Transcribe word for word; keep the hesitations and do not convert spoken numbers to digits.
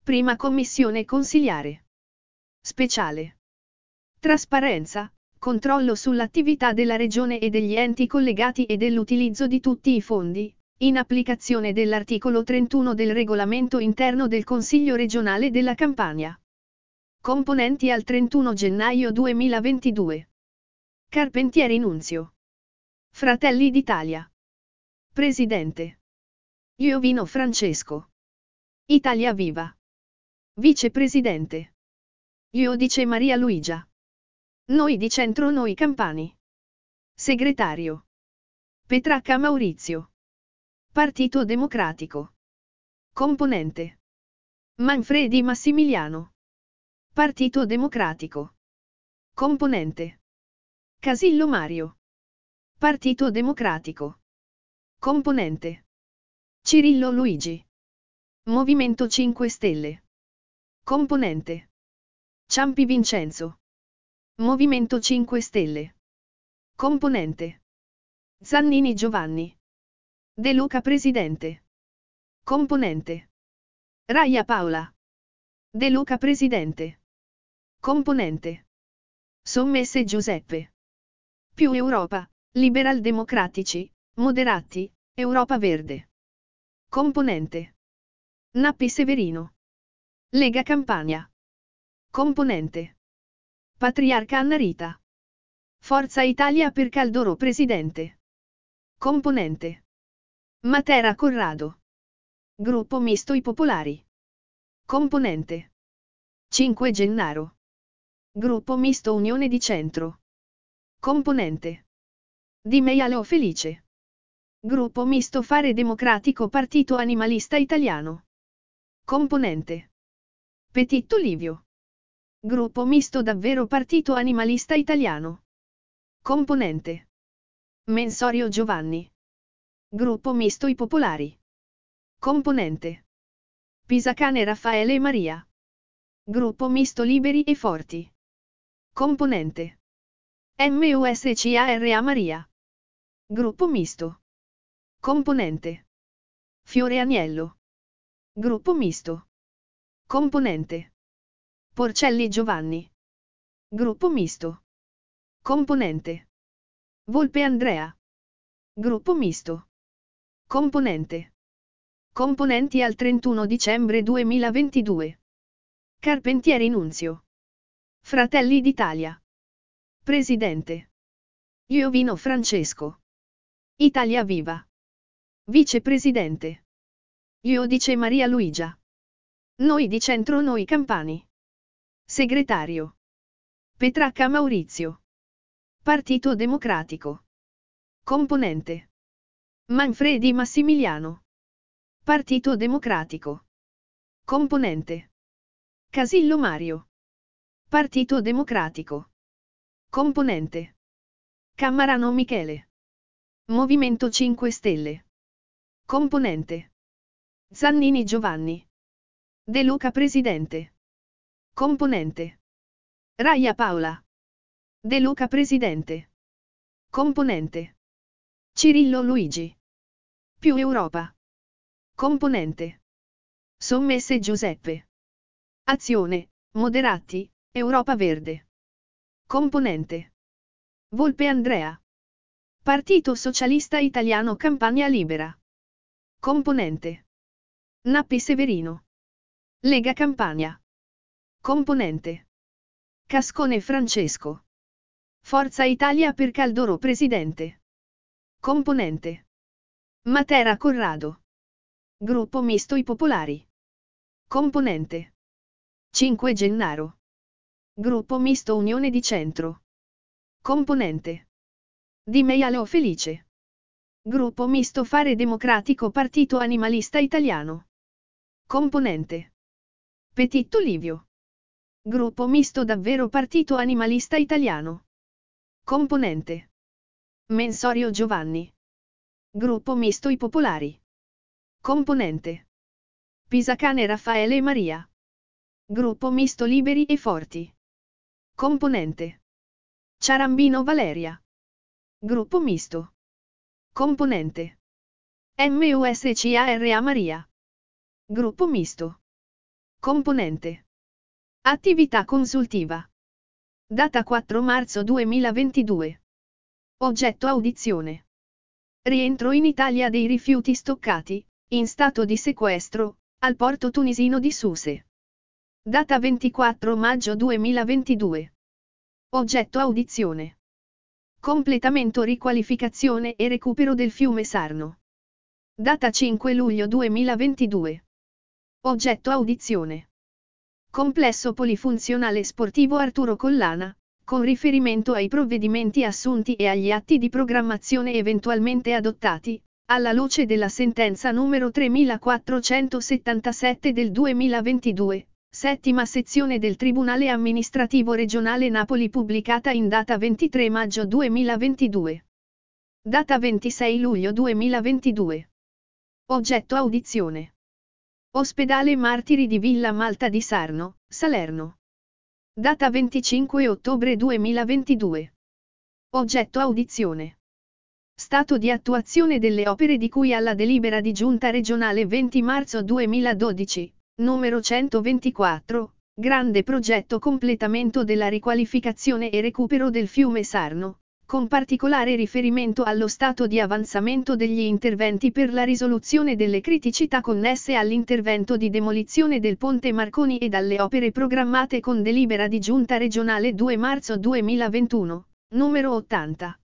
Prima Commissione Consiliare. Speciale. Trasparenza, controllo sull'attività della Regione e degli enti collegati e dell'utilizzo di tutti i fondi, in applicazione dell'articolo trentuno del Regolamento interno del Consiglio regionale della Campania. Componenti al trentuno gennaio duemilaventidue. Carpentieri Nunzio. Fratelli d'Italia. Presidente. Iovino Francesco. Italia Viva. Vicepresidente. Iudice Maria Luigia. Noi di Centro Noi Campani. Segretario. Petracca Maurizio. Partito Democratico. Componente. Manfredi Massimiliano. Partito Democratico. Componente. Casillo Mario. Partito Democratico. Componente. Cirillo Luigi. Movimento cinque Stelle. Componente. Ciampi Vincenzo. Movimento cinque Stelle. Componente. Zannini Giovanni. De Luca Presidente. Componente. Raia Paola. De Luca Presidente. Componente. Sommesse Giuseppe. Più Europa, Liberal Democratici, Moderati, Europa Verde. Componente. Nappi Severino. Lega Campania. Componente. Patriarca Anna Rita. Forza Italia per Caldoro Presidente. Componente. Matera Corrado. Gruppo Misto I Popolari. Componente. cinque Gennaro. Gruppo Misto Unione di Centro. Componente. Di Meialo Felice. Gruppo Misto Fare Democratico Partito Animalista Italiano. Componente. Petitto Livio. Gruppo Misto Davvero Partito Animalista Italiano. Componente. Mensorio Giovanni. Gruppo Misto I Popolari. Componente. Pisacane Raffaele e Maria. Gruppo Misto Liberi e Forti. Componente. MUSCARA Maria. Gruppo Misto. Componente. Fiore Agnello. Gruppo Misto. Componente. Porcelli Giovanni. Gruppo Misto. Componente. Volpe Andrea. Gruppo Misto. Componente. Componenti al trentuno dicembre duemilaventidue. Carpentieri Nunzio. Fratelli d'Italia. Presidente. Iovino Francesco. Italia Viva. Vicepresidente. Iudice Maria Luigia. Noi di Centro Noi Campani. Segretario. Petracca Maurizio. Partito Democratico. Componente. Manfredi Massimiliano. Partito Democratico. Componente. Casillo Mario. Partito Democratico. Componente. Cammarano Michele. Movimento cinque Stelle. Componente. Zannini Giovanni. De Luca Presidente. Componente. Raia Paola. De Luca Presidente. Componente. Cirillo Luigi. Più Europa. Componente. Sommesse Giuseppe. Azione, Moderati, Europa Verde. Componente. Volpe Andrea. Partito Socialista Italiano Campania Libera. Componente. Nappi Severino. Lega Campania. Componente. Cascone Francesco. Forza Italia per Caldoro Presidente. Componente. Matera Corrado. Gruppo Misto I Popolari. Componente. cinque Gennaro. Gruppo Misto Unione di Centro. Componente. Di Meialo Felice. Gruppo Misto Fare Democratico Partito Animalista Italiano. Componente. Petitto Livio. Gruppo Misto Davvero Partito Animalista Italiano. Componente. Mensorio Giovanni. Gruppo Misto I Popolari. Componente. Pisacane Raffaele e Maria. Gruppo Misto Liberi e Forti. Componente. Ciarambino Valeria. Gruppo Misto. Componente. MUSCARA Maria. Gruppo Misto. Componente. Attività consultiva. Data quattro marzo duemilaventidue. Oggetto audizione. Rientro in Italia dei rifiuti stoccati, in stato di sequestro, al porto tunisino di Suse. Data ventiquattro maggio duemilaventidue. Oggetto audizione. Completamento, riqualificazione e recupero del fiume Sarno. Data cinque luglio duemilaventidue. Oggetto audizione. Complesso polifunzionale sportivo Arturo Collana, con riferimento ai provvedimenti assunti e agli atti di programmazione eventualmente adottati, alla luce della sentenza numero tremilaquattrocentosettantasette del duemilaventidue, settima sezione del Tribunale Amministrativo Regionale Napoli, pubblicata in data ventitré maggio duemilaventidue. Data ventisei luglio duemilaventidue. Oggetto audizione. Ospedale Martiri di Villa Malta di Sarno, Salerno. Data venticinque ottobre duemilaventidue. Oggetto audizione. Stato di attuazione delle opere di cui alla delibera di Giunta regionale venti marzo duemiladodici, numero centoventiquattro, grande progetto completamento della riqualificazione e recupero del fiume Sarno, con particolare riferimento allo stato di avanzamento degli interventi per la risoluzione delle criticità connesse all'intervento di demolizione del ponte Marconi e dalle opere programmate con delibera di Giunta regionale due marzo duemilaventuno, numero ottanta.